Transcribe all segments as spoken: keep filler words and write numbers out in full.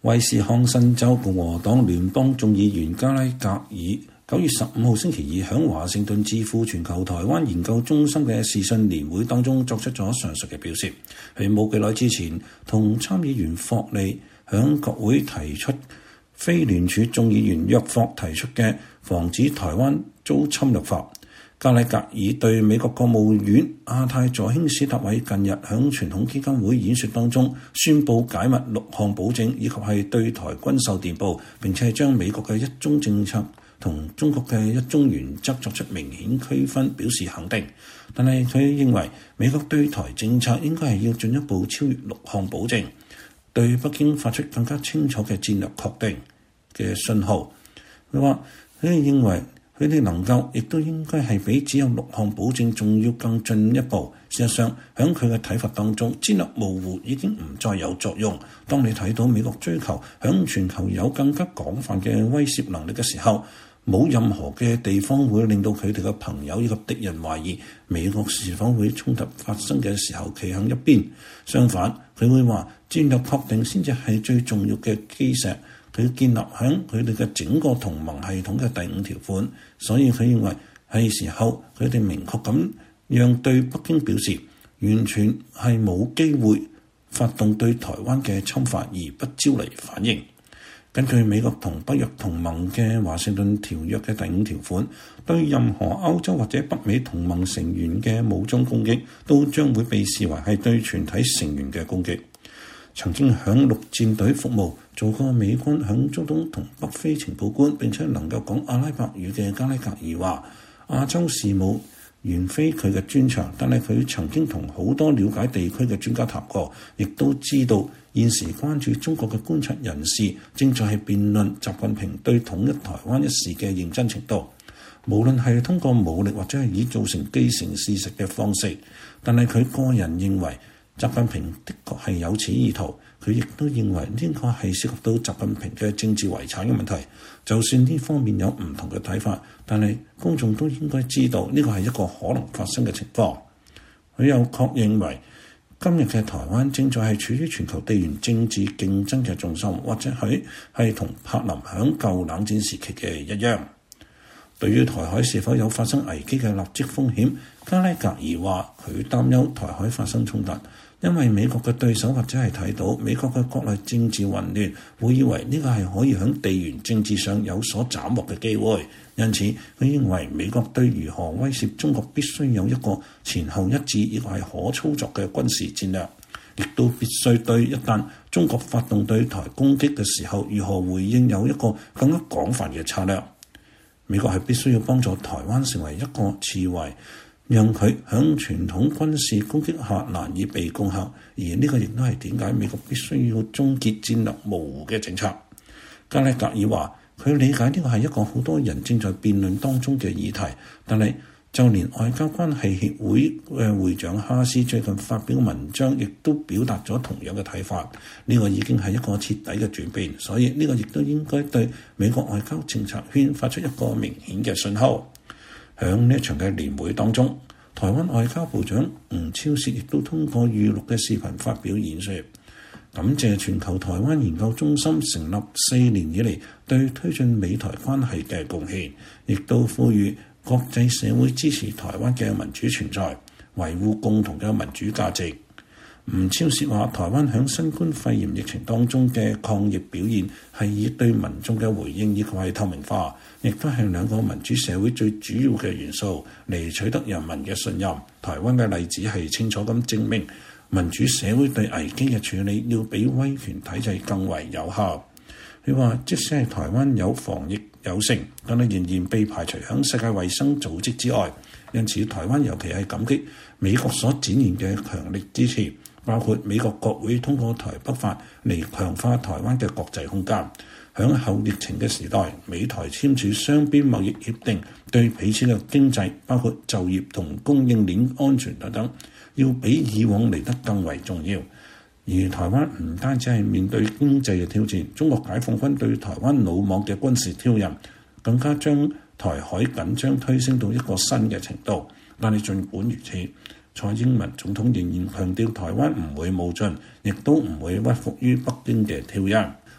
威斯康辛州共和黨聯邦眾議員加拉格爾九月十五號星期二響華盛頓智庫全球台灣研究中心嘅視訊年會當中作出咗上述嘅表示。喺冇幾耐之前，同參議員霍利響國會提出非聯署眾議員約霍提出嘅防止台灣遭侵略法。加拉格爾對美國國務院亞太助卿史達偉近日響傳統基金會演說當中宣布解密六項保證，以及係對台軍售電報，並且係將美國嘅一中政策同中國嘅一中原則作出明顯區分，表示肯定。但係佢認為美國對台政策應該係要進一步超越六項保證，對北京發出更加清楚嘅戰略確定嘅信號。佢話佢認為佢哋能夠，亦都應該係比只有六項保證仲要更進一步。事實上，喺佢嘅睇法當中，戰略模糊已經唔再有作用。當你睇到美國追求喺全球有更加廣泛嘅威懾能力嘅時候，冇任何嘅地方會令到佢哋嘅朋友以及敵人懷疑美國是否會衝突發生嘅時候企向一邊。相反，佢會話戰略確定先至係最重要嘅基石。佢建立喺佢哋嘅整個同盟系統嘅第五條款，所以佢認為係時候佢哋明確咁讓對北京表示，完全係冇機會發動對台灣嘅侵犯而不招嚟反應。根據美國同北約同盟嘅華盛頓條約嘅第五條款，對任何歐洲或者北美同盟成員嘅武裝攻擊，都將會被視為係對全體成員嘅攻擊。曾經響陸戰隊服務、做過美軍響中東同北非情報官，並且能夠講阿拉伯語嘅加拉格爾話：亞洲事務原非佢嘅專長，但係佢曾經同好多了解地區嘅專家談過，亦都知道現時關注中國嘅觀察人士正在係辯論習近平對統一台灣一事嘅認真程度。無論係通過武力或者係以造成既成事實嘅方式，但係佢個人認為習近平的確係有此意圖，佢亦都認為呢個係涉及到習近平嘅政治遺產嘅問題。就算呢方面有唔同嘅睇法，但係公眾都應該知道呢個係一個可能發生嘅情況。佢又確認為今日嘅台灣正在係處於全球地緣政治競爭嘅重心，或者佢係同柏林響舊冷戰時期嘅一樣。對於台海是否有發生危機嘅立即風險，加拉格爾話佢擔憂台海發生衝突，因為美國嘅對手或者係睇到美國嘅國內政治混亂，會以為呢個係可以喺地緣政治上有所斬獲嘅機會。因此，佢認為美國對如何威脅中國必須有一個前後一致，亦係可操作嘅軍事戰略，亦都必須對一旦中國發動對台攻擊嘅時候，如何回應有一個更加廣泛嘅策略。美國係必須要幫助台灣成為一個刺蝟，讓佢響傳統軍事攻擊下難以被攻克，而呢個亦都係點解美國必須要終結戰略模糊嘅政策。加拉格爾話佢理解呢個係一個好多人正在辯論當中嘅議題，但係就連外交關係協會嘅會長哈斯最近發表嘅文章，亦都表達咗同樣嘅睇法。呢個已經係一個徹底嘅轉變，所以呢個亦都應該對美國外交政策圈發出一個明顯嘅信號。響呢一場嘅年會當中，台灣外交部長吳釗燮亦都通過預錄嘅視頻發表演說，感謝全球台灣研究中心成立四年以嚟對推進美台關係嘅貢獻，亦都呼籲國際社會支持台灣嘅民主存在，維護共同嘅民主價值。吳釗燮話：台灣響新冠肺炎疫情當中嘅抗疫表現係以對民眾嘅回應以及係透明化，亦都係兩個民主社會最主要嘅元素嚟取得人民嘅信任。台灣嘅例子係清楚咁證明，民主社會對危機嘅處理要比威權體制更為有效。佢話：即使係台灣有防疫有成，但係仍然被排除響世界衛生組織之外。因此，台灣尤其係感激美國所展現嘅強力支持，包括美國國會通過台北法嚟強化台灣嘅國際空間。響後疫情嘅時代，美台簽署雙邊貿易協定，對彼此嘅經濟，包括就業同供應鏈安全等等，要比以往嚟得更為重要。而台灣唔單止係面對經濟嘅挑戰，中國解放軍對台灣魯莽嘅軍事挑釁，更加將台海緊張推升到一個新嘅程度。但係儘管如此，蔡英文總統仍然強調台灣唔會冒進，亦都唔會屈服於北京嘅挑釁。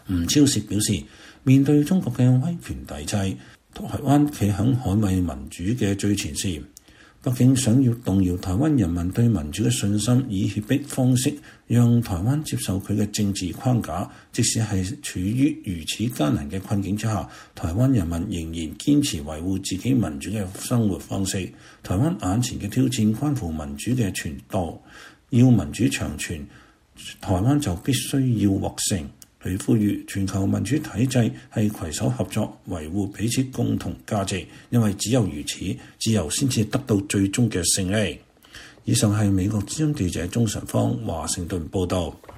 吳釗燮表示，面對中國嘅威權體制，台灣企喺捍衛民主嘅最前線。北京想要動搖台灣人民對民主嘅信心，以脅迫方式讓台灣接受佢嘅政治框架。即使係處於如此艱難嘅困境之下，台灣人民仍然堅持維護自己民主嘅生活方式。台灣眼前嘅挑戰關乎民主嘅傳導，要民主長存，台灣就必須要獲勝。佢呼籲全球民主體制係攜手合作，維護彼此共同價值，因為只有如此，自由先至得到最終嘅勝利。以上係美國之音記者鍾晨芳華盛頓報道。